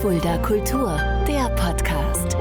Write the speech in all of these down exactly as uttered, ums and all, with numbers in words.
Fulda Kultur, der Podcast.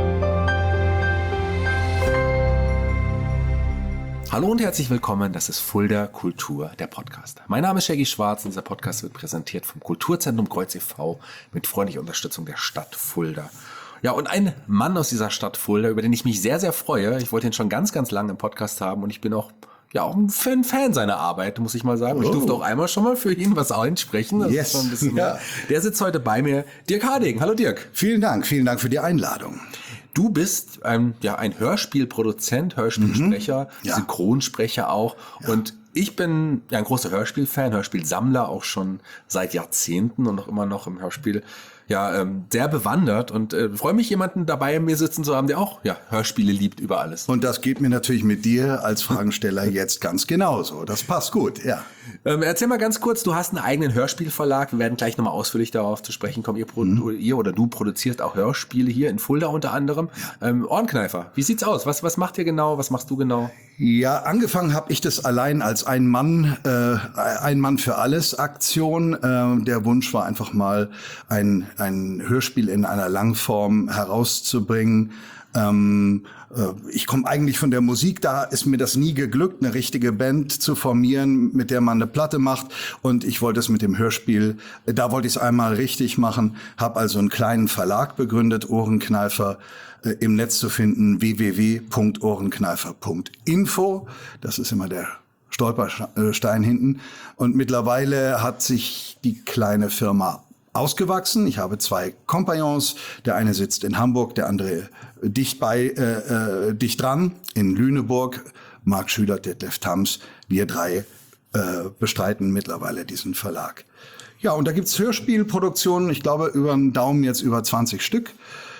Hallo und herzlich willkommen, das ist Fulda Kultur, der Podcast. Mein Name ist Shaggy Schwarz und dieser Podcast wird präsentiert vom Kulturzentrum Kreuz e V mit freundlicher Unterstützung der Stadt Fulda. Ja, und ein Mann aus dieser Stadt Fulda, über den ich mich sehr, sehr freue. Ich wollte ihn schon ganz, ganz lange im Podcast haben und ich bin auch ja auch ein Fan, Fan seiner Arbeit, muss ich mal sagen. Und ich durfte auch einmal schon mal für ihn was einsprechen. Das yes. ist schon ein bisschen ja. Der sitzt heute bei mir, Dirk Hardegen. Hallo Dirk. Vielen Dank, vielen Dank für die Einladung. Du bist ähm, ja ein Hörspielproduzent, Hörspielsprecher, mhm. ja. Synchronsprecher auch. Ja. Und ich bin ja ein großer Hörspielfan, Hörspielsammler, auch schon seit Jahrzehnten und auch immer noch im Hörspiel ja ähm, sehr bewandert und äh, freue mich, jemanden dabei mir sitzen zu haben, der auch ja Hörspiele liebt über alles. Und das geht mir natürlich mit dir als Fragensteller jetzt ganz genauso. Das passt gut, ja. Ähm, erzähl mal ganz kurz, du hast einen eigenen Hörspielverlag. Wir werden gleich nochmal ausführlich darauf zu sprechen kommen. Ihr, mhm. ihr oder du produzierst auch Hörspiele hier in Fulda unter anderem. Ähm, Ohrenkneifer, wie sieht's aus? Was, was macht ihr genau? Was machst du genau? Ja, angefangen habe ich das allein als ein Mann, äh, ein Mann für alles Aktion. Äh, der Wunsch war einfach mal ein, ein Hörspiel in einer Langform herauszubringen. Ähm, äh, ich komme eigentlich von der Musik, da ist mir das nie geglückt, eine richtige Band zu formieren, mit der man eine Platte macht. Und ich wollte es mit dem Hörspiel, da wollte ich es einmal richtig machen, habe also einen kleinen Verlag begründet, Ohrenkneifer, äh, im Netz zu finden, w w w punkt ohrenkneifer punkt info. Das ist immer der Stolperstein hinten. Und mittlerweile hat sich die kleine Firma ausgewachsen. Ich habe zwei Kompagnons. Der eine sitzt in Hamburg, der andere dicht bei, äh, äh, dicht dran in Lüneburg. Marc Schüler, Detlef Tams. Wir drei äh, bestreiten mittlerweile diesen Verlag. Ja, und da gibt's Hörspielproduktionen, ich glaube über den Daumen jetzt über zwanzig Stück,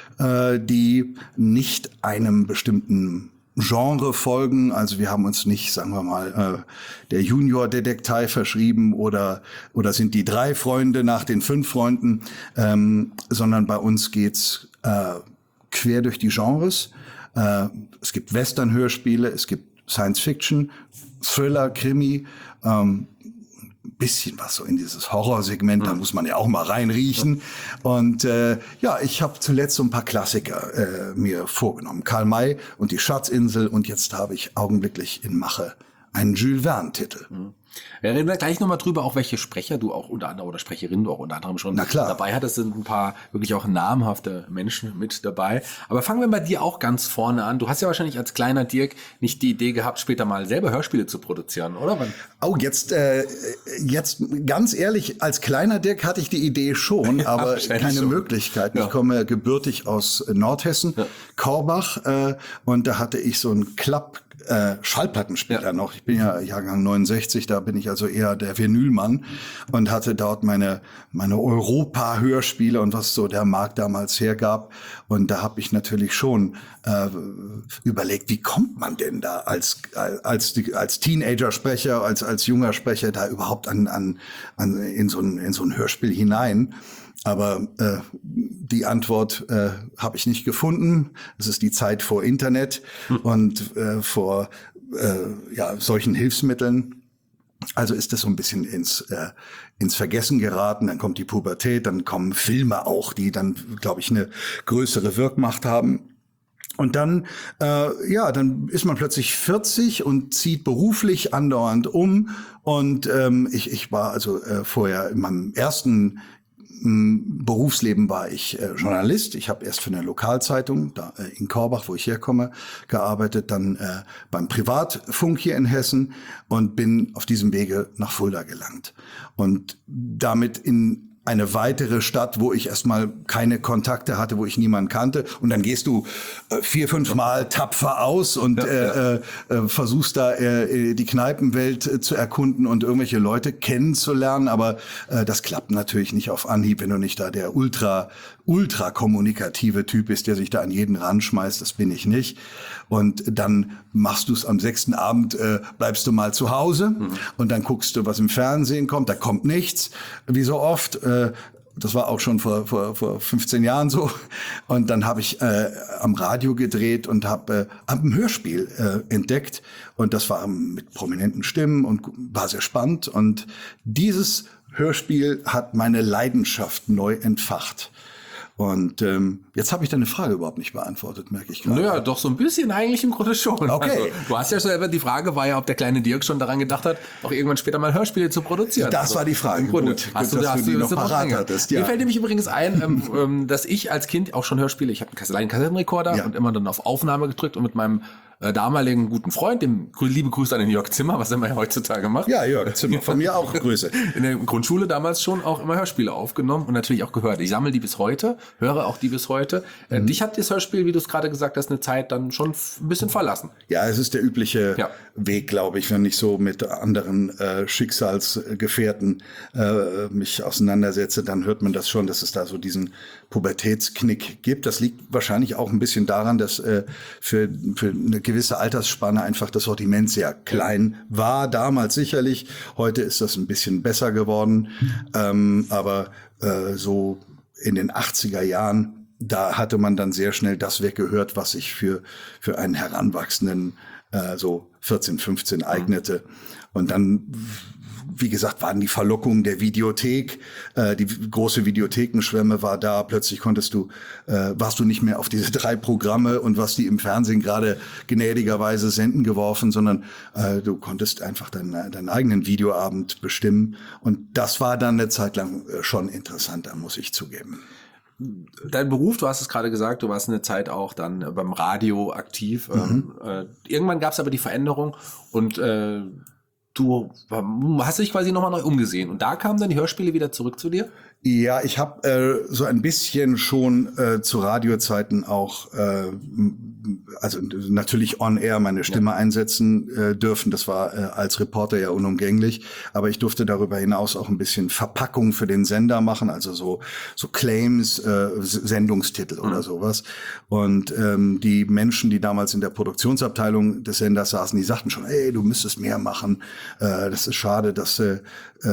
äh, die nicht einem bestimmten Genre folgen. Also wir haben uns nicht, sagen wir mal, äh, der Junior-Detektei verschrieben oder oder sind die drei Freunde nach den fünf Freunden, ähm, sondern bei uns geht's äh, quer durch die Genres. Äh, es gibt Western-Hörspiele, es gibt Science-Fiction, Thriller, Krimi, ähm, bisschen was so in dieses Horrorsegment, da muss man ja auch mal reinriechen. Und äh, ja, ich habe zuletzt so ein paar Klassiker äh, mir vorgenommen. Karl May und die Schatzinsel und jetzt habe ich augenblicklich in Mache einen Jules Verne-Titel. Mhm. Wir reden gleich nochmal drüber, auch welche Sprecher du auch unter anderem oder Sprecherinnen du auch unter anderem schon Na klar. dabei hattest. Sind ein paar wirklich auch namhafte Menschen mit dabei. Aber fangen wir bei dir auch ganz vorne an. Du hast ja wahrscheinlich als kleiner Dirk nicht die Idee gehabt, später mal selber Hörspiele zu produzieren, oder? Oh, jetzt, äh, jetzt ganz ehrlich, als kleiner Dirk hatte ich die Idee schon, aber keine schon. Möglichkeit. Ja. Ich komme gebürtig aus Nordhessen, ja. Korbach, äh, und da hatte ich so einen Klapp Äh, Schallplattenspieler ja. noch. Ich bin ja Jahrgang neunundsechzig, da bin ich also eher der Vinylmann und hatte dort meine meine Europa-Hörspiele und was so der Markt damals hergab. Und da habe ich natürlich schon äh, überlegt, wie kommt man denn da als als als Teenager-Sprecher, als als junger Sprecher da überhaupt an an, an in so ein in so ein Hörspiel hinein. Aber äh, die Antwort äh, habe ich nicht gefunden. Es ist die Zeit vor Internet hm. und äh, vor äh, ja, solchen Hilfsmitteln. Also ist das so ein bisschen ins äh, ins Vergessen geraten. Dann kommt die Pubertät, dann kommen Filme auch, die dann, glaube ich, eine größere Wirkmacht haben. Und dann, äh, ja, dann ist man plötzlich vierzig und zieht beruflich andauernd um. Und ähm, ich, ich war also äh, vorher in meinem ersten Berufsleben war ich äh, Journalist. Ich habe erst für eine Lokalzeitung da äh, in Korbach, wo ich herkomme, gearbeitet, dann äh, beim Privatfunk hier in Hessen und bin auf diesem Wege nach Fulda gelangt. Und damit in eine weitere Stadt, wo ich erstmal keine Kontakte hatte, wo ich niemanden kannte. Und dann gehst du äh, vier, fünf Mal tapfer aus und ja, äh, ja. Äh, versuchst da äh, die Kneipenwelt äh, zu erkunden und irgendwelche Leute kennenzulernen. Aber äh, das klappt natürlich nicht auf Anhieb, wenn du nicht da der ultra, ultra kommunikative Typ bist, der sich da an jeden ranschmeißt. Das bin ich nicht. Und dann machst du es am sechsten Abend, äh, bleibst du mal zu Hause mhm. und dann guckst du, was im Fernsehen kommt. Da kommt nichts, wie so oft. Äh, das war auch schon vor, vor, vor fünfzehn Jahren so. Und dann habe ich äh, am Radio gedreht und habe äh, hab ein Hörspiel äh, entdeckt. Und das war mit prominenten Stimmen und war sehr spannend. Und dieses Hörspiel hat meine Leidenschaft neu entfacht. Und ähm, jetzt habe ich deine Frage überhaupt nicht beantwortet, merke ich gerade. Naja, doch so ein bisschen eigentlich im Grunde schon. Okay. Also, du hast ja selber, die Frage war ja, ob der kleine Dirk schon daran gedacht hat, auch irgendwann später mal Hörspiele zu produzieren. Das also, war die Frage. Im Grunde, Gut, hast gut, du, dass hast du die du noch parat hattest. Ja. Mir fällt nämlich übrigens ein, ähm, ähm, dass ich als Kind auch schon Hörspiele, ich habe einen kleinen Kassettenrekorder Ja. und immer dann auf Aufnahme gedrückt und mit meinem äh, damaligen guten Freund, dem liebe Grüße an den Jörg Zimmer, was er immer heutzutage macht. Ja, Jörg Zimmer, von mir auch Grüße. In der Grundschule damals schon auch immer Hörspiele aufgenommen und natürlich auch gehört. Ich sammle die bis heute, höre auch die bis heute. Mhm. Dich hat das Hörspiel, wie du es gerade gesagt hast, eine Zeit dann schon ein bisschen verlassen. Ja, es ist der übliche ja. Weg, glaube ich, wenn ich so mit anderen äh, Schicksalsgefährten äh, mich auseinandersetze, dann hört man das schon, dass es da so diesen Pubertätsknick gibt. Das liegt wahrscheinlich auch ein bisschen daran, dass äh, für, für eine gewisse Altersspanne einfach das Sortiment sehr klein war. Damals sicherlich. Heute ist das ein bisschen besser geworden. Ähm, aber äh, so in den achtziger Jahren, da hatte man dann sehr schnell das weggehört, was sich für, für einen Heranwachsenden äh, so vierzehn, fünfzehn eignete. Und dann, wie gesagt, waren die Verlockungen der Videothek, äh, die große Videothekenschwemme war da, plötzlich konntest du, äh, warst du nicht mehr auf diese drei Programme und was die im Fernsehen gerade gnädigerweise senden geworfen, sondern äh, du konntest einfach deinen, deinen eigenen Videoabend bestimmen und das war dann eine Zeit lang äh, schon interessanter, muss ich zugeben. Dein Beruf, du hast es gerade gesagt, du warst eine Zeit auch dann beim Radio aktiv. Mhm. Ähm, äh, irgendwann gab es aber die Veränderung und äh, du hast dich quasi nochmal neu umgesehen. Und da kamen dann die Hörspiele wieder zurück zu dir? Ja, ich habe äh, so ein bisschen schon äh, zu Radiozeiten auch, äh, also natürlich on air meine Stimme ja. einsetzen äh, dürfen. Das war äh, als Reporter ja unumgänglich. Aber ich durfte darüber hinaus auch ein bisschen Verpackung für den Sender machen, also so so Claims, äh, Sendungstitel mhm. oder sowas. Und ähm, die Menschen, die damals in der Produktionsabteilung des Senders saßen, die sagten schon, ey, du müsstest mehr machen. Äh, das ist schade, dass äh,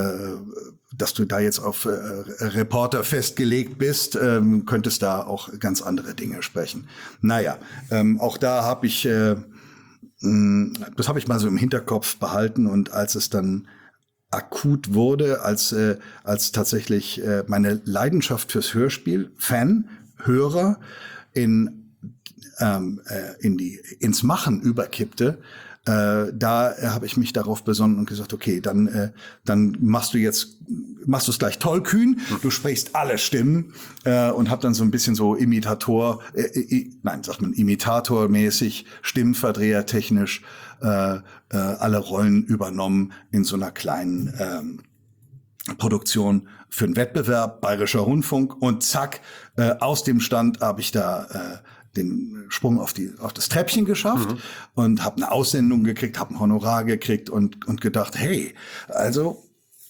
dass du da jetzt auf äh, Reporter festgelegt bist, ähm, könntest da auch ganz andere Dinge sprechen. Naja, ähm, auch da habe ich, äh, mh, das habe ich mal so im Hinterkopf behalten und als es dann akut wurde, als äh, als tatsächlich äh, meine Leidenschaft fürs Hörspiel, Fan, Hörer in ähm, äh, in die ins Machen überkippte. Äh, da habe ich mich darauf besonnen und gesagt, okay, dann äh, dann machst du jetzt machst du es gleich tollkühn, du sprichst alle Stimmen äh, und habe dann so ein bisschen so Imitator, äh, äh, nein, sagt man Imitatormäßig, Stimmverdreher technisch äh, äh, alle Rollen übernommen in so einer kleinen ähm, Produktion für einen Wettbewerb, Bayerischer Rundfunk und zack, äh, aus dem Stand habe ich da äh, den Sprung auf die auf das Treppchen geschafft mhm. und habe eine Aussendung gekriegt, habe ein Honorar gekriegt und und gedacht, hey, also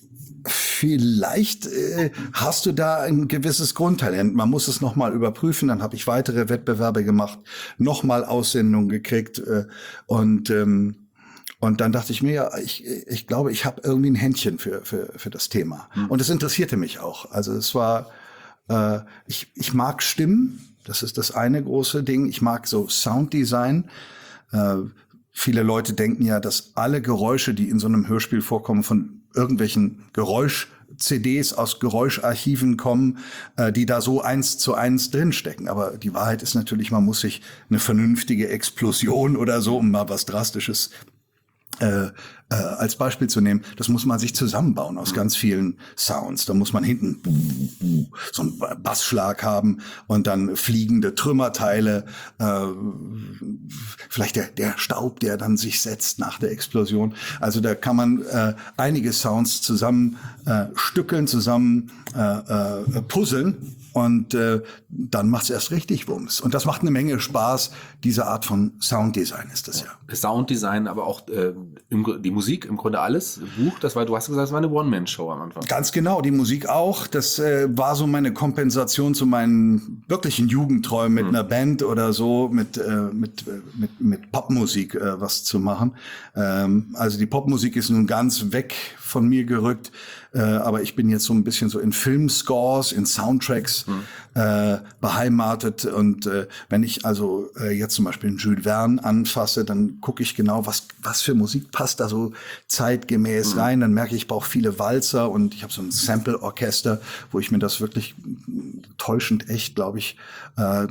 vielleicht äh, hast du da ein gewisses Grundtalent. Man muss es nochmal überprüfen. Dann habe ich weitere Wettbewerbe gemacht, nochmal Aussendungen gekriegt äh, und ähm, und dann dachte ich mir, ja, ich ich glaube, ich habe irgendwie ein Händchen für für für das Thema. Mhm. Und es interessierte mich auch. Also es war äh, ich ich mag Stimmen. Das ist das eine große Ding. Ich mag so Sounddesign. Äh, viele Leute denken ja, dass alle Geräusche, die in so einem Hörspiel vorkommen, von irgendwelchen Geräusch-C Ds aus Geräuscharchiven kommen, äh, die da so eins zu eins drinstecken. Aber die Wahrheit ist natürlich, man muss sich eine vernünftige Explosion oder so, um mal was Drastisches Äh, äh, als Beispiel zu nehmen, das muss man sich zusammenbauen aus ganz vielen Sounds. Da muss man hinten so einen Bassschlag haben und dann fliegende Trümmerteile, äh, vielleicht der, der Staub, der dann sich setzt nach der Explosion. Also da kann man äh, einige Sounds zusammen äh, stückeln, zusammen äh, äh, puzzeln. Und äh, dann macht's erst richtig Wumms. Und das macht eine Menge Spaß. Diese Art von Sounddesign ist das ja. Sounddesign, aber auch äh, im, die Musik, im Grunde alles. Buch, das war, du hast gesagt, das war eine One-Man-Show am Anfang. Ganz genau, die Musik auch. Das äh, war so meine Kompensation zu meinen wirklichen Jugendträumen mit mhm. einer Band oder so, mit äh, mit mit mit Popmusik äh, was zu machen. Ähm, also die Popmusik ist nun ganz weg von mir gerückt. Äh, aber ich bin jetzt so ein bisschen so in Filmscores, in Soundtracks mhm. äh, beheimatet. Und äh, wenn ich also äh, jetzt zum Beispiel einen Jules Verne anfasse, dann gucke ich genau, was was für Musik passt da so zeitgemäß mhm. rein. Dann merke ich, ich brauche viele Walzer und ich habe so ein Sample-Orchester, wo ich mir das wirklich täuschend echt, glaube ich, äh,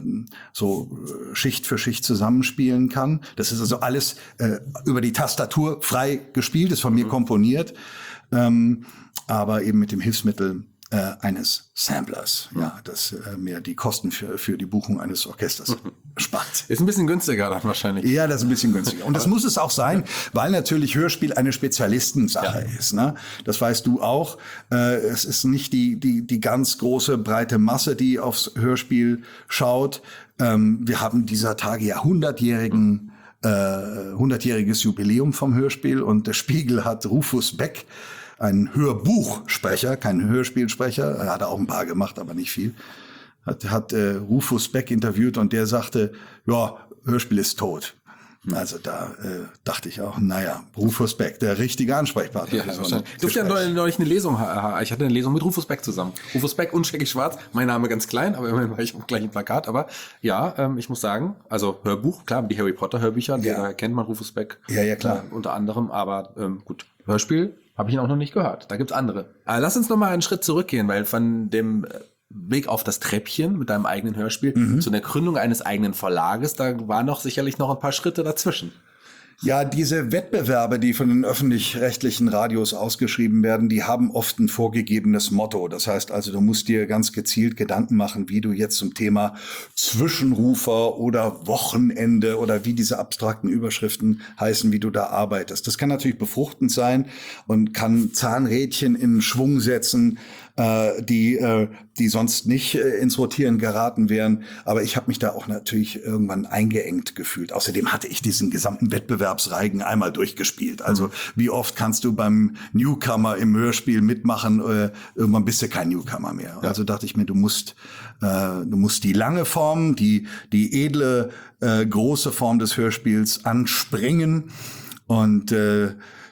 so Schicht für Schicht zusammenspielen kann. Das ist also alles äh, über die Tastatur frei gespielt, ist von mir komponiert, ähm, aber eben mit dem Hilfsmittel äh, eines Samplers, ja, das äh, mir die Kosten für für die Buchung eines Orchesters spart. Ist ein bisschen günstiger dann wahrscheinlich. Ja, das ist ein bisschen günstiger. Und das muss es auch sein, weil natürlich Hörspiel eine Spezialistensache ja. ist. Ne? Das weißt du auch. Äh, es ist nicht die die die ganz große breite Masse, die aufs Hörspiel schaut. Ähm, wir haben dieser Tage ja hundertjährigen äh, hundertjähriges Jubiläum vom Hörspiel und der Spiegel hat Rufus Beck, ein Hörbuchsprecher, kein Hörspielsprecher, er hat auch ein paar gemacht, aber nicht viel, hat, hat äh, Rufus Beck interviewt und der sagte, ja, Hörspiel ist tot. Also da äh, dachte ich auch, naja, Rufus Beck, der richtige Ansprechpartner. Ja, so ich durfte ja neulich eine Lesung, ich hatte eine Lesung mit Rufus Beck zusammen. Rufus Beck und Shaggy Schwarz, mein Name ganz klein, aber immerhin war ich gleich ein Plakat. Aber ja, ähm, ich muss sagen, also Hörbuch, klar, die Harry Potter Hörbücher, ja. Da kennt man Rufus Beck. Ja, ja, klar. Äh, unter anderem, aber ähm, gut, Hörspiel habe ich ihn auch noch nicht gehört. Da gibt's andere. Aber lass uns noch mal einen Schritt zurückgehen, weil von dem Weg auf das Treppchen mit deinem eigenen Hörspiel mhm. zu der Gründung eines eigenen Verlages, da waren noch sicherlich noch ein paar Schritte dazwischen. Ja, diese Wettbewerbe, die von den öffentlich-rechtlichen Radios ausgeschrieben werden, die haben oft ein vorgegebenes Motto. Das heißt also, du musst dir ganz gezielt Gedanken machen, wie du jetzt zum Thema Zwischenrufer oder Wochenende oder wie diese abstrakten Überschriften heißen, wie du da arbeitest. Das kann natürlich befruchtend sein und kann Zahnrädchen in Schwung setzen, äh, die äh, die sonst nicht äh, ins Rotieren geraten wären. Aber ich habe mich da auch natürlich irgendwann eingeengt gefühlt. Außerdem hatte ich diesen gesamten Wettbewerbsreigen einmal durchgespielt. Also wie oft kannst du beim Newcomer im Hörspiel mitmachen? Äh, irgendwann bist du kein Newcomer mehr. Ja. Also dachte ich mir, du musst äh, du musst die lange Form, die die edle äh, große Form des Hörspiels anspringen. Und äh,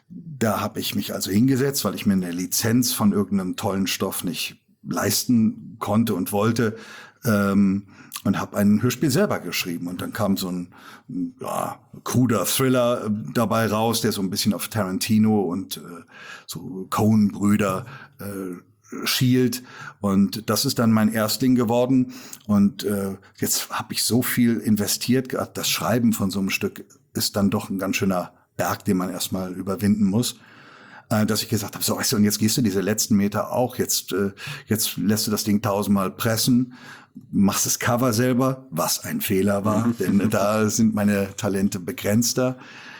da habe ich mich also hingesetzt, weil ich mir eine Lizenz von irgendeinem tollen Stoff nicht leisten konnte und wollte, ähm, und habe ein Hörspiel selber geschrieben. Und dann kam so ein ja, kruder Thriller dabei raus, der so ein bisschen auf Tarantino und äh, so Coen-Brüder äh, schielt. Und das ist dann mein Erstling geworden. Und äh, jetzt habe ich so viel investiert. Das Schreiben von so einem Stück ist dann doch ein ganz schöner Berg, den man erstmal überwinden muss, äh, dass ich gesagt habe, so, weißt du, und jetzt gehst du diese letzten Meter auch, jetzt äh, jetzt lässt du das Ding tausendmal pressen, machst das Cover selber, was ein Fehler war, denn da sind meine Talente begrenzter.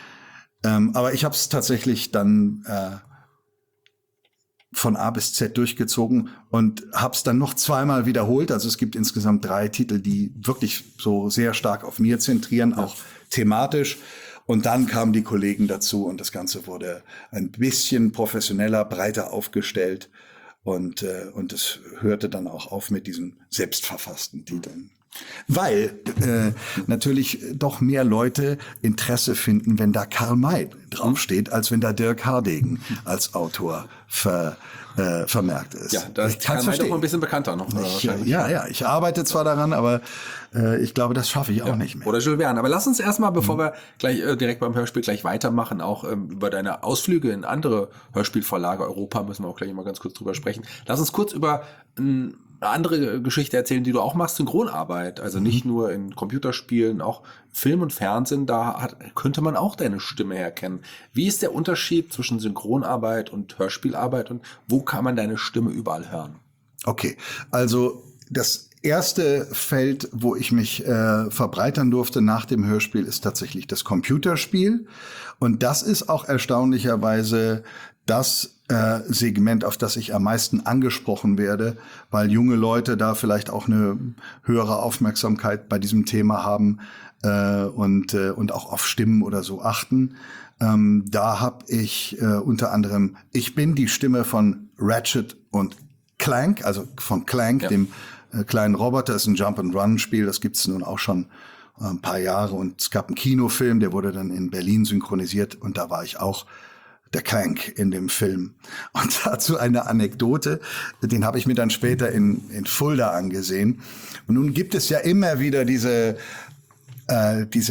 Ähm, aber ich habe es tatsächlich dann äh, von A bis Z durchgezogen und habe es dann noch zweimal wiederholt. Also es gibt insgesamt drei Titel, die wirklich so sehr stark auf mir zentrieren, auch thematisch. Und dann kamen die Kollegen dazu und das Ganze wurde ein bisschen professioneller, breiter aufgestellt und äh, und es hörte dann auch auf mit diesen selbstverfassten Titeln. Weil äh, natürlich doch mehr Leute Interesse finden, wenn da Karl May draufsteht, als wenn da Dirk Hardegen als Autor ver, äh, vermerkt ist. Ja, da ist Karl May doch mal ein bisschen bekannter noch. Ich, ja, ja, ich arbeite zwar daran, aber äh, ich glaube, das schaffe ich auch ja, nicht mehr. Oder Jules Verne. Aber lass uns erstmal, bevor mhm. wir gleich äh, direkt beim Hörspiel gleich weitermachen, auch ähm, über deine Ausflüge in andere Hörspielverlage Europa, müssen wir auch gleich mal ganz kurz drüber sprechen. Lass uns kurz über ähm, eine andere Geschichte erzählen, die du auch machst, Synchronarbeit. Also nicht nur in Computerspielen, auch Film und Fernsehen, da hat, könnte man auch deine Stimme herkennen. Wie ist der Unterschied zwischen Synchronarbeit und Hörspielarbeit und wo kann man deine Stimme überall hören? Okay, also das erste Feld, wo ich mich äh, verbreitern durfte nach dem Hörspiel, ist tatsächlich das Computerspiel. Und das ist auch erstaunlicherweise das äh, Segment, auf das ich am meisten angesprochen werde, weil junge Leute da vielleicht auch eine höhere Aufmerksamkeit bei diesem Thema haben äh, und äh, und auch auf Stimmen oder so achten. Ähm, da habe ich äh, unter anderem, ich bin die Stimme von Ratchet und Clank, also von Clank, ja. dem äh, kleinen Roboter. Das ist ein Jump-and-Run-Spiel, das gibt's nun auch schon äh, ein paar Jahre. Und es gab einen Kinofilm, der wurde dann in Berlin synchronisiert und da war ich auch der Clank in dem Film. Und dazu eine Anekdote, den habe ich mir dann später in, in Fulda angesehen. Und nun gibt es ja immer wieder diese, äh, diese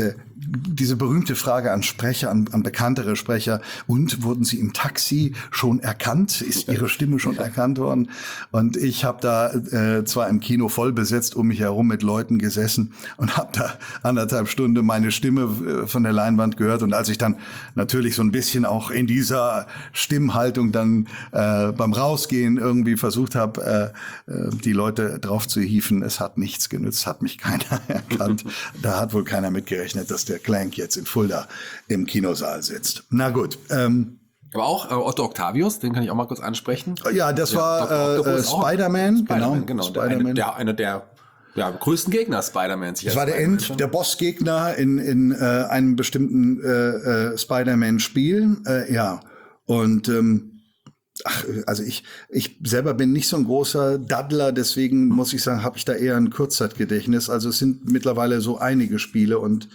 diese berühmte Frage an Sprecher, an, an bekanntere Sprecher, und wurden Sie im Taxi schon erkannt? Ist Ihre Stimme schon erkannt worden? Und ich habe da äh, zwar im Kino voll besetzt um mich herum mit Leuten gesessen und habe da anderthalb Stunden meine Stimme äh, von der Leinwand gehört. Und als ich dann natürlich so ein bisschen auch in dieser Stimmhaltung dann äh, beim Rausgehen irgendwie versucht habe, äh, äh, die Leute drauf zu hieven, es hat nichts genützt, hat mich keiner erkannt. Da hat wohl keiner mitgerechnet, dass der Clank jetzt in Fulda im Kinosaal sitzt. Na gut. Ähm, Aber auch äh, Otto Octavius, den kann ich auch mal kurz ansprechen. Ja, das der war äh, äh, Spider-Man. Spider-Man, genau. genau. Spider-Man. Eine, der, einer der ja, größten Gegner Spider-Mans. Das war der End, der Bossgegner in, in äh, einem bestimmten äh, äh, Spider-Man-Spiel. Äh, ja, und ähm, ach, also ich ich selber bin nicht so ein großer Daddler, deswegen muss ich sagen, habe ich da eher ein Kurzzeitgedächtnis. Also es sind mittlerweile so einige Spiele und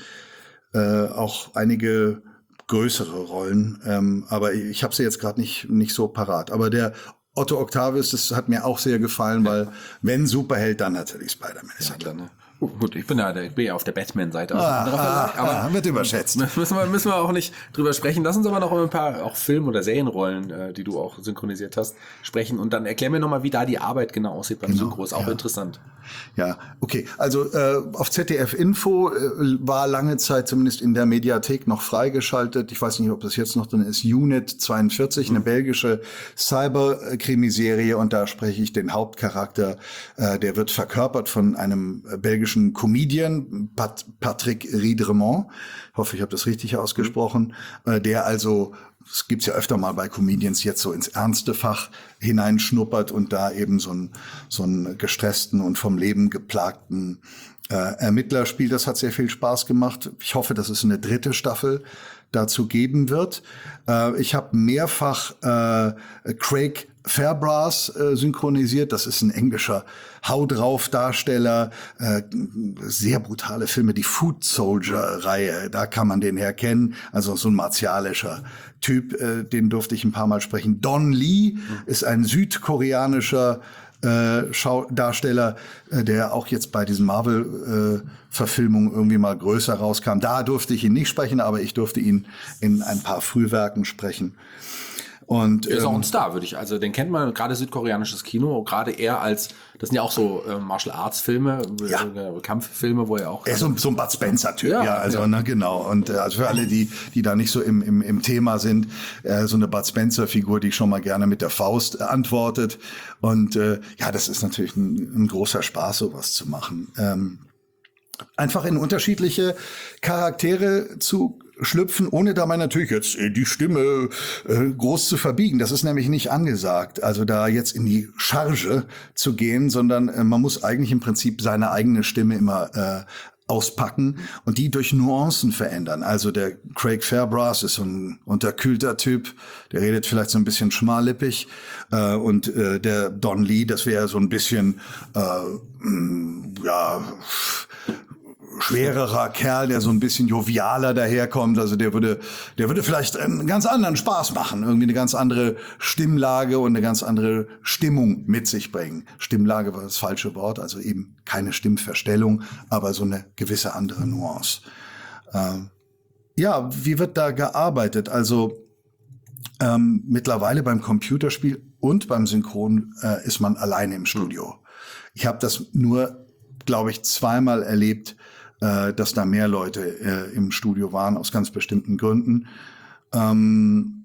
äh, auch einige größere Rollen, ähm, aber ich habe sie jetzt gerade nicht nicht so parat. Aber der Otto Octavius, das hat mir auch sehr gefallen, weil wenn Superheld, dann natürlich Spider-Man. Ja, klar, ne? Uh, gut, ich bin ja, ich bin ja auf der Batman-Seite. Also ah, Verlag, ah, aber ah, wird überschätzt. Müssen wir, müssen wir auch nicht drüber sprechen. Lass uns aber noch ein paar auch Film- oder Serienrollen, äh, die du auch synchronisiert hast, sprechen. Und dann erklär mir nochmal, wie da die Arbeit genau aussieht beim genau, Synchro. Ist auch ja. interessant. Ja, okay. Also äh, auf Z D F Info äh, war lange Zeit zumindest in der Mediathek noch freigeschaltet. Ich weiß nicht, ob das jetzt noch drin ist. Unit zweiundvierzig, mhm. eine belgische Cyber-Krimiserie. Und da spreche ich den Hauptcharakter. Äh, der wird verkörpert von einem äh, belgischen Comedian, Pat- Patrick Riedremont. Ich hoffe, ich habe das richtig ausgesprochen. Mhm. Äh, der also, es gibt's ja öfter mal bei Comedians, jetzt so ins ernste Fach hineinschnuppert und da eben so einen so einen gestressten und vom Leben geplagten äh, Ermittler spielt. Das hat sehr viel Spaß gemacht. Ich hoffe, dass es eine dritte Staffel dazu geben wird. Äh, ich habe mehrfach äh, Craig Fairbrass äh, synchronisiert. Das ist ein englischer Hau drauf Darsteller. Äh, sehr brutale Filme. Die Food Soldier Reihe, da kann man den herkennen. Also so ein martialischer Typ, äh, den durfte ich ein paar Mal sprechen. Don Lee mhm. ist ein südkoreanischer äh, Schau- Darsteller, äh, der auch jetzt bei diesen Marvel-Verfilmungen äh, irgendwie mal größer rauskam. Da durfte ich ihn nicht sprechen, aber ich durfte ihn in ein paar Frühwerken sprechen. Und, er ist ähm, auch ein Star, würde ich. Also den kennt man, gerade südkoreanisches Kino, gerade eher als, das sind ja auch so äh, Martial Arts Filme, ja. äh, Kampffilme, wo er auch. Er ist so, so ein Bud Spencer-Typ, ja, ja, also ja. Ne, genau. Und äh, also für alle, die die da nicht so im im, im Thema sind, äh, so eine Bud Spencer-Figur, die schon mal gerne mit der Faust äh, antwortet. Und äh, ja, das ist natürlich ein, ein großer Spaß, sowas zu machen. Ähm, einfach in unterschiedliche Charaktere zu schlüpfen, ohne dabei natürlich jetzt die Stimme äh, groß zu verbiegen. Das ist nämlich nicht angesagt, also da jetzt in die Charge zu gehen, sondern äh, man muss eigentlich im Prinzip seine eigene Stimme immer äh, auspacken und die durch Nuancen verändern. Also der Craig Fairbrass ist so ein unterkühlter Typ, der redet vielleicht so ein bisschen schmallippig äh, und äh, der Don Lee, das wäre so ein bisschen äh, mh, ja schwererer Kerl, der so ein bisschen jovialer daherkommt. Also der würde, der würde vielleicht einen ganz anderen Spaß machen, irgendwie eine ganz andere Stimmlage und eine ganz andere Stimmung mit sich bringen. Stimmlage war das falsche Wort, also eben keine Stimmverstellung, aber so eine gewisse andere Nuance. Ähm, ja, wie wird da gearbeitet? Also ähm, mittlerweile beim Computerspiel und beim Synchron äh, ist man alleine im Studio. Ich habe das nur, glaube ich, zweimal erlebt, dass da mehr Leute äh, im Studio waren, aus ganz bestimmten Gründen. Ähm,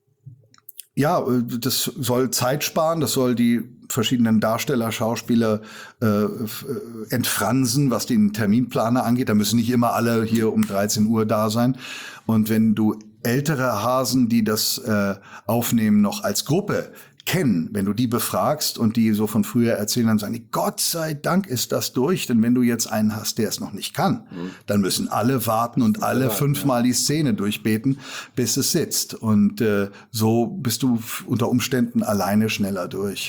ja, das soll Zeit sparen, das soll die verschiedenen Darsteller, Schauspieler äh, entfransen, was den Terminplaner angeht. Da müssen nicht immer alle hier um dreizehn Uhr da sein. Und wenn du ältere Hasen, die das äh, aufnehmen, noch als Gruppe kennen, wenn du die befragst und die so von früher erzählen, dann sagen die, Gott sei Dank ist das durch, denn wenn du jetzt einen hast, der es noch nicht kann, mhm. dann müssen alle warten und alle ja, fünfmal ja. die Szene durchbeten, bis es sitzt. Und äh, so bist du unter Umständen alleine schneller durch.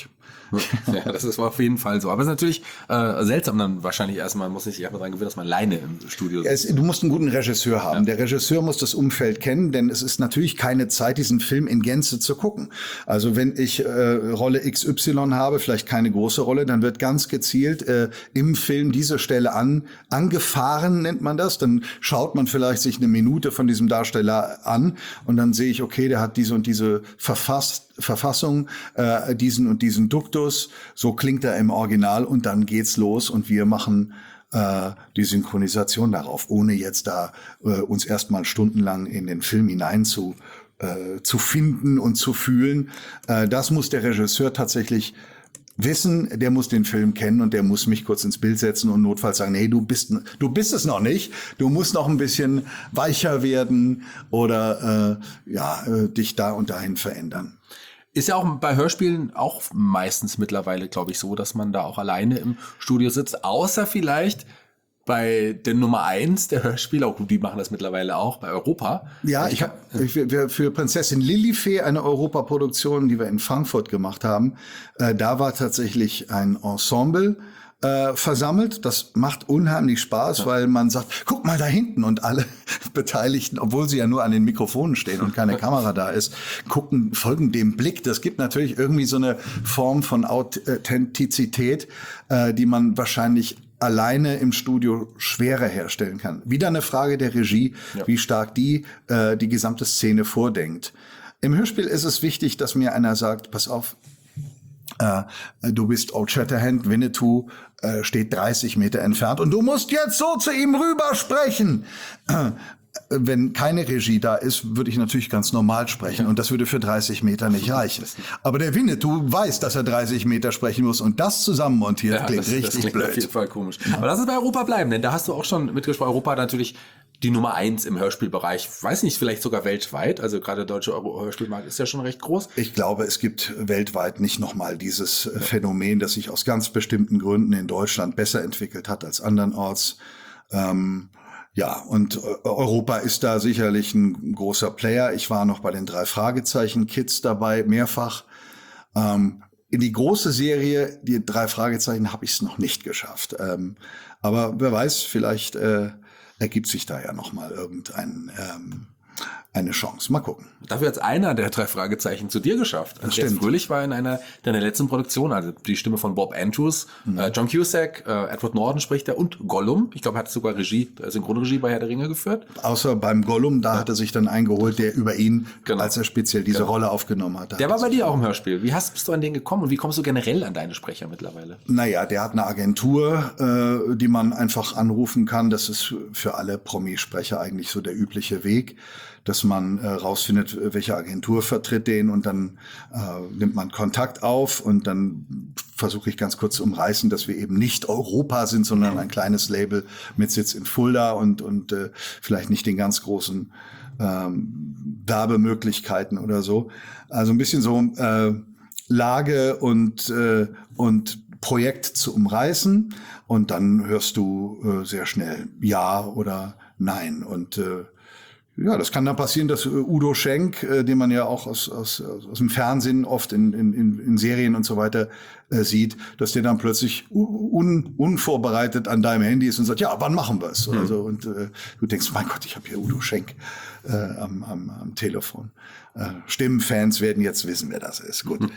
Ja, das ist auf jeden Fall so. Aber es ist natürlich äh, seltsam dann wahrscheinlich erstmal, man muss sich erstmal dran gewöhnen, dass man alleine im Studio es, sitzt. Du musst einen guten Regisseur haben. Ja. Der Regisseur muss das Umfeld kennen, denn es ist natürlich keine Zeit, diesen Film in Gänze zu gucken. Also wenn ich äh, Rolle X Y habe, vielleicht keine große Rolle, dann wird ganz gezielt äh, im Film diese Stelle an angefahren, nennt man das. Dann schaut man vielleicht sich eine Minute von diesem Darsteller an und dann sehe ich, okay, der hat diese und diese verfasst Verfassung, äh, diesen und diesen Duktus, so klingt er im Original und dann geht's los und wir machen äh, die Synchronisation darauf, ohne jetzt da äh, uns erstmal stundenlang in den Film hinein zu, äh, zu finden und zu fühlen. Äh, das muss der Regisseur tatsächlich wissen, der muss den Film kennen und der muss mich kurz ins Bild setzen und notfalls sagen, hey, du bist, du bist es noch nicht, du musst noch ein bisschen weicher werden oder äh, ja, äh, dich da und dahin verändern. Ist ja auch bei Hörspielen auch meistens mittlerweile, glaube ich, so, dass man da auch alleine im Studio sitzt, außer vielleicht bei der Nummer eins der Hörspiele, auch die machen das mittlerweile auch, bei Europa. Ja, ich habe für, für Prinzessin Lilifee eine Europaproduktion, die wir in Frankfurt gemacht haben, äh, da war tatsächlich ein Ensemble äh, versammelt. Das macht unheimlich Spaß, ja. Weil man sagt, guck mal da hinten und alle Beteiligten, obwohl sie ja nur an den Mikrofonen stehen und keine Kamera da ist, gucken, folgen dem Blick. Das gibt natürlich irgendwie so eine Form von Authentizität, äh, die man wahrscheinlich alleine im Studio schwerer herstellen kann. Wieder eine Frage der Regie, ja. Wie stark die äh, die gesamte Szene vordenkt. Im Hörspiel ist es wichtig, dass mir einer sagt, pass auf, äh, du bist Old Shatterhand, Winnetou äh, steht dreißig Meter entfernt und du musst jetzt so zu ihm rüber sprechen. Äh, Wenn keine Regie da ist, würde ich natürlich ganz normal sprechen und das würde für dreißig Meter nicht reichen. Aber der Winnetou weiß, dass er dreißig Meter sprechen muss und das zusammenmontiert ja, klingt das, richtig das klingt blöd. Auf jeden Fall komisch. Aber lass uns bei Europa bleiben, denn da hast du auch schon mitgesprochen. Europa hat natürlich die Nummer eins im Hörspielbereich. Weiß nicht, vielleicht sogar weltweit. Also gerade der deutsche Hörspielmarkt ist ja schon recht groß. Ich glaube, es gibt weltweit nicht nochmal dieses ja. Phänomen, das sich aus ganz bestimmten Gründen in Deutschland besser entwickelt hat als andernorts. Ähm, Ja, und Europa ist da sicherlich ein großer Player. Ich war noch bei den drei Fragezeichen Kids dabei, mehrfach. Ähm, in die große Serie, die drei Fragezeichen, habe ich es noch nicht geschafft. Ähm, aber wer weiß, vielleicht äh, ergibt sich da ja noch mal irgendein ähm, eine Chance. Mal gucken. Dafür hat einer der drei Fragezeichen zu dir geschafft. Also Stimmt. Jens Fröhlich war in einer deiner letzten Produktionen, also die Stimme von Bob Andrews, mhm. äh, John Cusack, äh, Edward Norton spricht er und Gollum. Ich glaube, er hat sogar Regie, Synchronregie bei Herr der Ringe geführt. Außer beim Gollum, da ja. hat er sich dann eingeholt, der über ihn, genau. als er speziell diese genau. Rolle aufgenommen hat. Der war bei dir auch im Hörspiel. Wie hast, bist du an den gekommen und wie kommst du generell an deine Sprecher mittlerweile? Naja, der hat eine Agentur, äh, die man einfach anrufen kann. Das ist für alle Promisprecher eigentlich so der übliche Weg, dass man äh, rausfindet, welche Agentur vertritt den und dann äh, nimmt man Kontakt auf und dann versuche ich ganz kurz zu umreißen, dass wir eben nicht Europa sind, sondern ein kleines Label mit Sitz in Fulda und und äh, vielleicht nicht den ganz großen ähm, Werbemöglichkeiten oder so. Also ein bisschen so äh, Lage und äh, und Projekt zu umreißen und dann hörst du äh, sehr schnell Ja oder Nein und äh, ja, das kann dann passieren, dass äh, Udo Schenk, äh, den man ja auch aus, aus, aus dem Fernsehen oft in, in, in Serien und so weiter äh, sieht, dass der dann plötzlich un, unvorbereitet an deinem Handy ist und sagt, ja, wann machen wir es? Mhm. Also, und äh, du denkst, mein Gott, ich habe hier Udo Schenk äh, am, am, am Telefon. Äh, Stimmenfans werden jetzt wissen, wer das ist. Gut.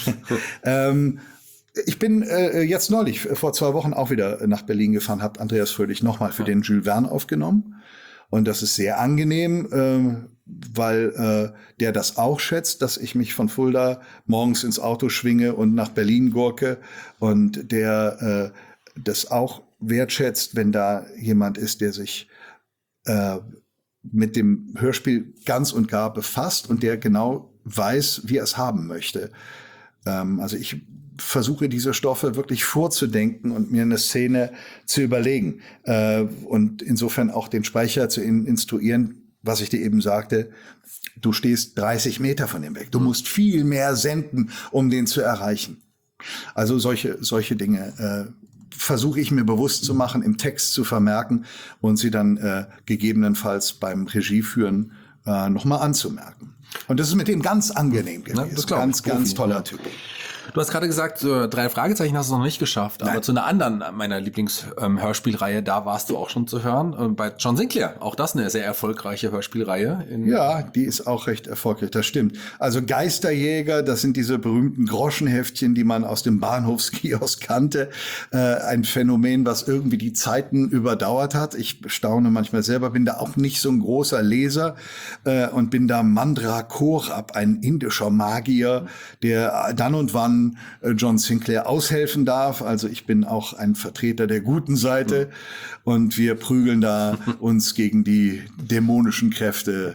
ähm, Ich bin äh, jetzt neulich, vor zwei Wochen, auch wieder nach Berlin gefahren, habe Andreas Fröhlich nochmal für ja. den Jules Verne aufgenommen. Und das ist sehr angenehm, äh, weil äh, der das auch schätzt, dass ich mich von Fulda morgens ins Auto schwinge und nach Berlin gurke. Und der äh, das auch wertschätzt, wenn da jemand ist, der sich äh, mit dem Hörspiel ganz und gar befasst und der genau weiß, wie er es haben möchte. Ähm, also ich versuche diese Stoffe wirklich vorzudenken und mir eine Szene zu überlegen äh, und insofern auch den Sprecher zu in, instruieren, was ich dir eben sagte, du stehst dreißig Meter von dem weg. Du musst viel mehr senden, um den zu erreichen. Also solche solche Dinge äh, versuche ich mir bewusst zu machen, im Text zu vermerken und sie dann äh, gegebenenfalls beim Regieführen äh, nochmal anzumerken. Und das ist mit dem ganz angenehm gewesen. Ja, das ganz, ich. ganz toller Typ. Du hast gerade gesagt, äh, drei Fragezeichen hast du noch nicht geschafft, Nein. aber zu einer anderen meiner Lieblingshörspielreihe, ähm, da warst du auch schon zu hören, äh, bei John Sinclair. Auch das eine sehr erfolgreiche Hörspielreihe. In ja, die ist auch recht erfolgreich, das stimmt. Also Geisterjäger, das sind diese berühmten Groschenheftchen, die man aus dem Bahnhofskiosk kannte. Äh, ein Phänomen, was irgendwie die Zeiten überdauert hat. Ich staune manchmal selber, bin da auch nicht so ein großer Leser äh, und bin da Mandrakorab, ein indischer Magier, der dann und wann äh, John Sinclair aushelfen darf. Also ich bin auch ein Vertreter der guten Seite mhm. und wir prügeln da uns gegen die dämonischen Kräfte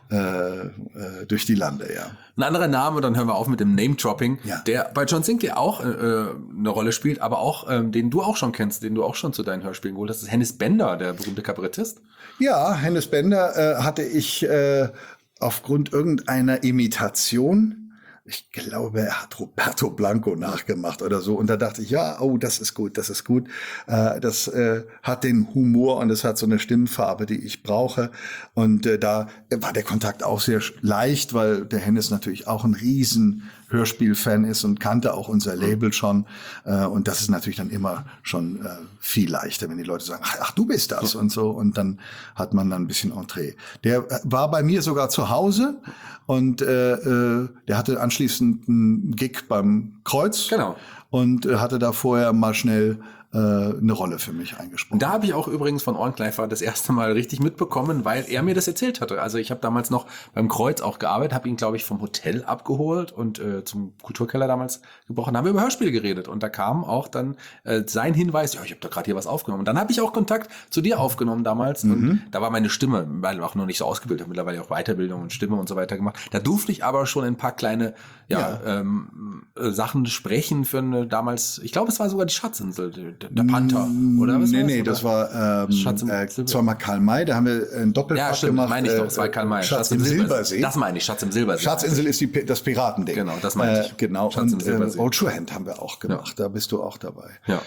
äh, äh, durch die Lande, ja. Ein anderer Name, dann hören wir auf mit dem Name-Dropping, ja. der bei John Sinclair auch äh, eine Rolle spielt, aber auch, ähm, den du auch schon kennst, den du auch schon zu deinen Hörspielen geholt hast. Das ist Hennis Bender, der berühmte Kabarettist. Ja, Hennis Bender äh, hatte ich äh, aufgrund irgendeiner Imitation, ich glaube, er hat Roberto Blanco nachgemacht oder so. Und da dachte ich, ja, oh, das ist gut, das ist gut. Äh, das äh, hat den Humor und es hat so eine Stimmfarbe, die ich brauche. Und äh, da war der Kontakt auch sehr leicht, weil der Hennis natürlich auch ein riesen Hörspiel-Fan ist und kannte auch unser Label schon. Äh, und das ist natürlich dann immer schon äh, viel leichter, wenn die Leute sagen, ach, ach, du bist das und so. Und dann hat man dann ein bisschen Entree. Der war bei mir sogar zu Hause und äh, äh, der hatte anschließend einen Gig beim Kreuz. Genau. Und äh, hatte da vorher mal schnell äh, eine Rolle für mich eingesprochen. Da habe ich auch übrigens von Ohrenkneifer das erste Mal richtig mitbekommen, weil er mir das erzählt hatte. Also ich habe damals noch beim Kreuz auch gearbeitet, habe ihn, glaube ich, vom Hotel abgeholt und äh, zum Kulturkeller damals gebrochen. Da haben wir über Hörspiel geredet und da kam auch dann äh, sein Hinweis, ja, ich habe da gerade hier was aufgenommen. Und dann habe ich auch Kontakt zu dir aufgenommen damals mhm. und da war meine Stimme, weil ich auch noch nicht so ausgebildet habe, mittlerweile auch Weiterbildung und Stimme und so weiter gemacht. Da durfte ich aber schon ein paar kleine ja, ja. Ähm, äh, Sachen sprechen für eine damals, ich glaube, es war sogar die Schatzinsel, der, der Panther, oder was Nee, war's, nee, oder? das war ähm, äh, zweimal Karl May, da haben wir einen Doppelpack ja, stimmt, gemacht. meine ich doch, es war Karl May. Schatz, Schatz im Silbersee. Silbersee. Das meine ich, Schatz im Silbersee. Schatzinsel ist die, das Piratending. Genau, das meine ich. Äh, genau, Schatz und äh, Old Shatterhand haben wir auch gemacht, ja. Da bist du auch dabei. Ja.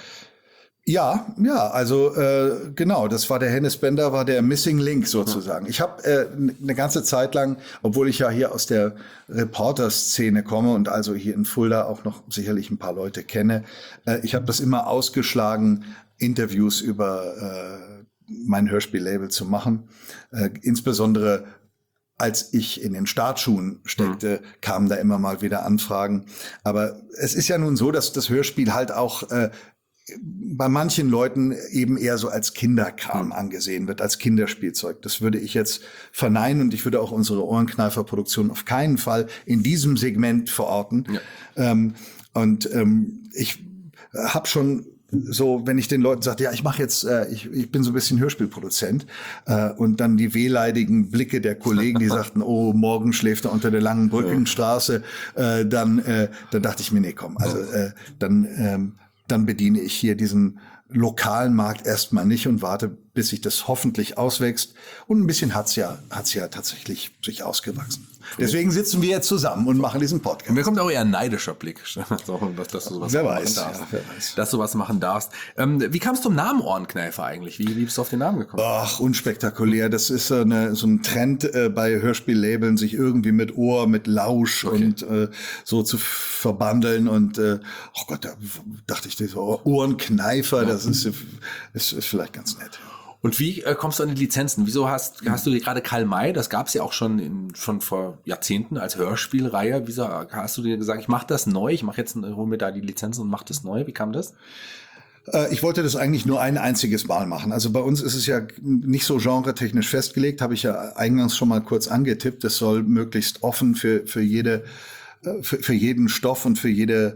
Ja, ja, also äh, genau, das war der Hennis Bender, war der Missing Link sozusagen. Ich habe äh, eine ganze Zeit lang, obwohl ich ja hier aus der Reporter-Szene komme und also hier in Fulda auch noch sicherlich ein paar Leute kenne, äh, ich habe das immer ausgeschlagen, Interviews über äh, mein Hörspiellabel zu machen, äh, insbesondere als ich in den Startschuhen steckte, mhm. kamen da immer mal wieder Anfragen. Aber es ist ja nun so, dass das Hörspiel halt auch äh, bei manchen Leuten eben eher so als Kinderkram mhm. angesehen wird, als Kinderspielzeug. Das würde ich jetzt verneinen und ich würde auch unsere Ohrenkneifer-Produktion auf keinen Fall in diesem Segment verorten. Ja. Ähm, und ähm, ich habe schon so, wenn ich den Leuten sage, ja, ich mache jetzt, äh, ich, ich bin so ein bisschen Hörspielproduzent äh, und dann die wehleidigen Blicke der Kollegen, die sagten, oh, morgen schläft er unter der langen Brückenstraße, äh, dann, äh, dann dachte ich mir, nee, komm, also äh, dann, ähm, dann bediene ich hier diesen lokalen Markt erstmal nicht und warte, bis sich das hoffentlich auswächst. Und ein bisschen hat's ja, hat's ja tatsächlich sich ausgewachsen. Deswegen sitzen wir jetzt zusammen und machen diesen Podcast. Mir kommt auch eher ein neidischer Blick, dass, dass du sowas wer machen weiß, darfst. ja, wer weiß. Dass du was machen darfst. Ähm, wie kamst du zum Namen Ohrenkneifer eigentlich? Wie, wie bist du auf den Namen gekommen? Ach, unspektakulär. Das ist eine, so ein Trend äh, bei Hörspiellabeln, sich irgendwie mit Ohr, mit Lausch okay. und äh, so zu verbandeln. Und äh, oh Gott, da dachte ich, so, Ohrenkneifer, das ist, ist, ist vielleicht ganz nett. Und wie äh, kommst du an die Lizenzen? Wieso hast hast du gerade Karl May, das gab's ja auch schon in, schon vor Jahrzehnten als Hörspielreihe. Wieso hast du dir gesagt, ich mache das neu, ich mache jetzt hol mir da die Lizenzen und mache das neu? Wie kam das? Äh, ich wollte das eigentlich nur ein einziges Mal machen. Also bei uns ist es ja nicht so genretechnisch festgelegt, habe ich ja eingangs schon mal kurz angetippt. Das soll möglichst offen für für jede für, für jeden Stoff und für jede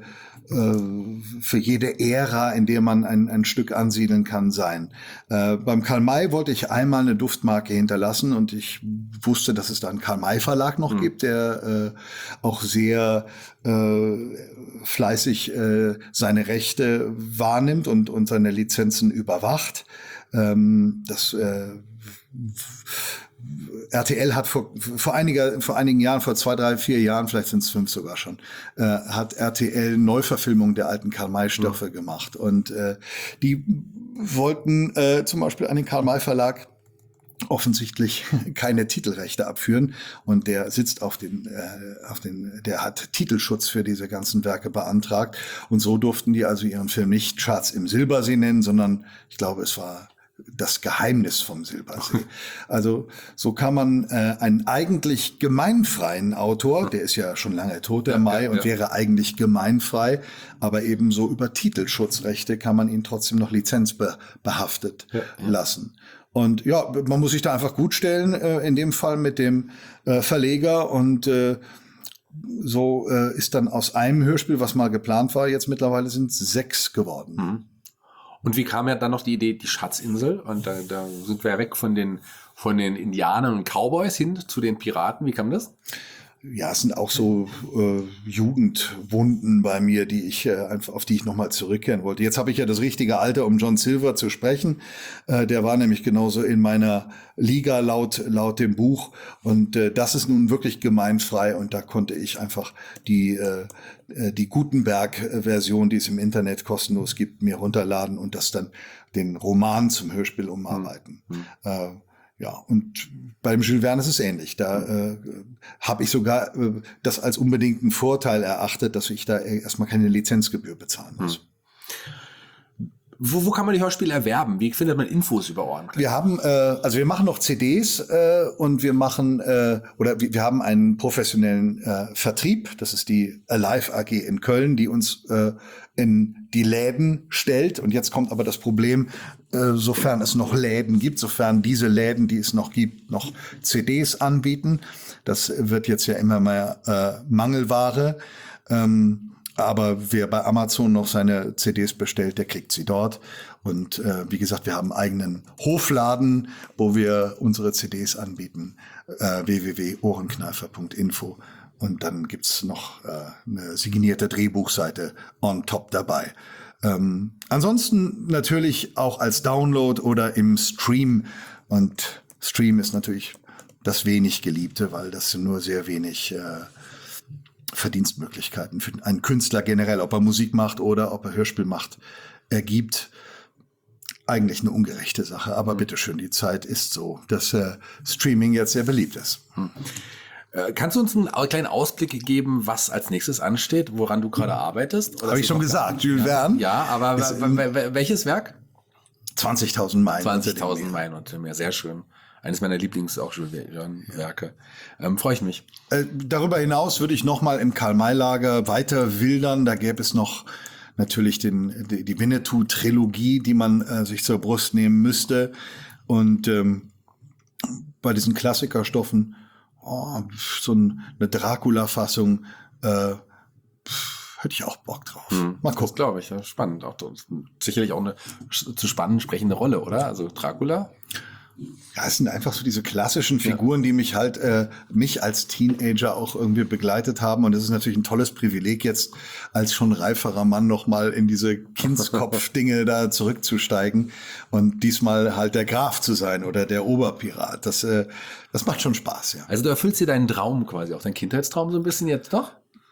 für jede Ära, in der man ein, ein Stück ansiedeln kann, sein. Äh, beim Karl May wollte ich einmal eine Duftmarke hinterlassen und ich wusste, dass es da einen Karl May Verlag noch mhm. gibt, der äh, auch sehr äh, fleißig äh, seine Rechte wahrnimmt und, und seine Lizenzen überwacht. Ähm, das äh, R T L hat vor, vor einiger, vor einigen Jahren, vor zwei, drei, vier Jahren, vielleicht sind es fünf sogar schon, äh, hat R T L Neuverfilmung der alten Karl-May-Stoffe mhm. gemacht. Und äh, die wollten äh, zum Beispiel an den Karl-May-Verlag offensichtlich keine Titelrechte abführen und der sitzt auf den, äh, auf den, der hat Titelschutz für diese ganzen Werke beantragt und so durften die also ihren Film nicht Schatz im Silbersee nennen, sondern ich glaube, es war das Geheimnis vom Silbersee. Also so kann man äh, einen eigentlich gemeinfreien Autor, der ist ja schon lange tot, der ja, Mai, ja, und ja. wäre eigentlich gemeinfrei, aber eben so über Titelschutzrechte kann man ihn trotzdem noch lizenzbehaftet ja, ja. lassen. Und ja, man muss sich da einfach gut stellen, äh, in dem Fall mit dem äh, Verleger. Und äh, so äh, ist dann aus einem Hörspiel, was mal geplant war, jetzt mittlerweile sind es sechs geworden. Mhm. Und wie kam ja dann noch die Idee, die Schatzinsel? Und da, da sind wir ja weg von den, von den Indianern und Cowboys hin zu den Piraten. Wie kam das? Ja, es sind auch so äh, Jugendwunden bei mir, die ich äh, einfach auf die ich nochmal zurückkehren wollte. Jetzt habe ich ja das richtige Alter, um John Silver zu sprechen. Äh, der war nämlich genauso in meiner Liga laut laut dem Buch. Und äh, das ist nun wirklich gemeinfrei. Und da konnte ich einfach die äh, die Gutenberg-Version, die es im Internet kostenlos gibt, mir runterladen und das dann den Roman zum Hörspiel umarbeiten. Mhm. Äh, Ja, und beim Jules Verne ist es ähnlich. Da äh, habe ich sogar äh, das als unbedingten Vorteil erachtet, dass ich da erstmal keine Lizenzgebühr bezahlen muss. Hm. Wo, wo kann man die Hörspiele erwerben? Wie findet man Infos über Ohrenklick? Wir haben, äh, also wir machen noch C Ds äh, und wir machen, äh, oder wir, wir haben einen professionellen äh, Vertrieb. Das ist die Alive A G in Köln, die uns äh, in die Läden stellt. Und jetzt kommt aber das Problem, äh, sofern es noch Läden gibt, sofern diese Läden, die es noch gibt, noch C Ds anbieten. Das wird jetzt ja immer mehr äh, Mangelware. Ähm, Aber wer bei Amazon noch seine C Ds bestellt, der kriegt sie dort. Und äh, wie gesagt, wir haben einen eigenen Hofladen, wo wir unsere C Ds anbieten, äh, w w w punkt ohrenkneifer punkt info. Und dann gibt's noch äh, eine signierte Drehbuchseite on top dabei. Ähm, ansonsten natürlich auch als Download oder im Stream. Und Stream ist natürlich das wenig Geliebte, weil das nur sehr wenig äh, Verdienstmöglichkeiten für einen Künstler generell, ob er Musik macht oder ob er Hörspiel macht, ergibt. Eigentlich eine ungerechte Sache, aber mhm. bitteschön, die Zeit ist so, dass äh, Streaming jetzt sehr beliebt ist. Mhm. Äh, kannst du uns einen kleinen Ausblick geben, was als nächstes ansteht, woran du gerade arbeitest? Habe ich schon gesagt, Jules Verne. Ja, aber welches Werk? zwanzigtausend Meilen. zwanzigtausend Meilen unter mir, sehr schön. Eines meiner Lieblings auch Werke. Ähm, freue ich mich. Äh, darüber hinaus würde ich noch mal im Karl-May-Lager weiter wildern. Da gäbe es noch natürlich den, die, die Winnetou-Trilogie, die man äh, sich zur Brust nehmen müsste. Und ähm, bei diesen Klassikerstoffen oh, so ein, eine Dracula-Fassung äh, pff, hätte ich auch Bock drauf. Hm, mal gucken. Glaube ich, ja, spannend. Auch, sicherlich auch eine zu spannend sprechende Rolle, oder? Also Dracula. Ja, es sind einfach so diese klassischen Figuren, ja. die mich halt, äh, mich als Teenager auch irgendwie begleitet haben. Und es ist natürlich ein tolles Privileg, jetzt als schon reiferer Mann nochmal in diese Kindskopf-Dinge da zurückzusteigen und diesmal halt der Graf zu sein oder der Oberpirat. Das, äh, das macht schon Spaß, ja. Also du erfüllst dir deinen Traum quasi, auch deinen Kindheitstraum so ein bisschen jetzt doch?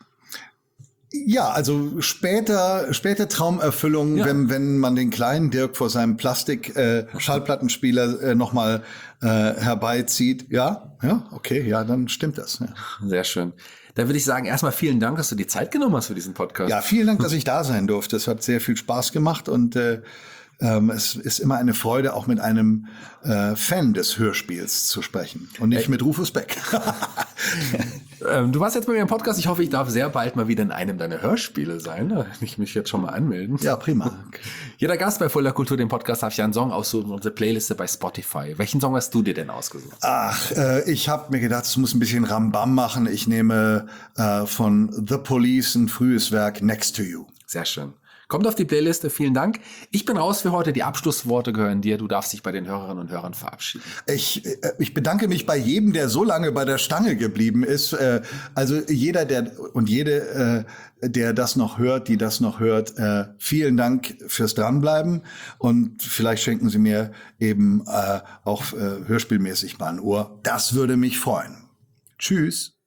Ja, also später, später Traumerfüllung, ja. wenn, wenn man den kleinen Dirk vor seinem Plastik-Schallplattenspieler äh, äh, nochmal äh, herbeizieht. Ja, ja, okay, ja, dann stimmt das. Ja. Sehr schön. Dann würde ich sagen, erstmal vielen Dank, dass du die Zeit genommen hast für diesen Podcast. Ja, vielen Dank, dass ich da sein durfte. Es hat sehr viel Spaß gemacht und äh, ähm, es ist immer eine Freude, auch mit einem äh, Fan des Hörspiels zu sprechen und nicht Ey. mit Rufus Beck. ähm, du warst jetzt bei mir im Podcast. Ich hoffe, ich darf sehr bald mal wieder in einem deiner Hörspiele sein. Da kann ich mich jetzt schon mal anmelden. Ja, prima. Jeder Gast bei Fulda Kultur, dem Podcast, darf ja einen Song aussuchen, unsere Playliste bei Spotify. Welchen Song hast du dir denn ausgesucht? Ach, äh, ich habe mir gedacht, es muss ein bisschen Rambam machen. Ich nehme äh, von The Police ein frühes Werk, Next to You. Sehr schön. Kommt auf die Playliste, vielen Dank. Ich bin raus für heute, die Abschlussworte gehören dir. Du darfst dich bei den Hörerinnen und Hörern verabschieden. Ich, ich bedanke mich bei jedem, der so lange bei der Stange geblieben ist. Also jeder der und jede, der das noch hört, die das noch hört, vielen Dank fürs Dranbleiben. Und vielleicht schenken Sie mir eben auch hörspielmäßig mal ein Ohr. Das würde mich freuen. Tschüss.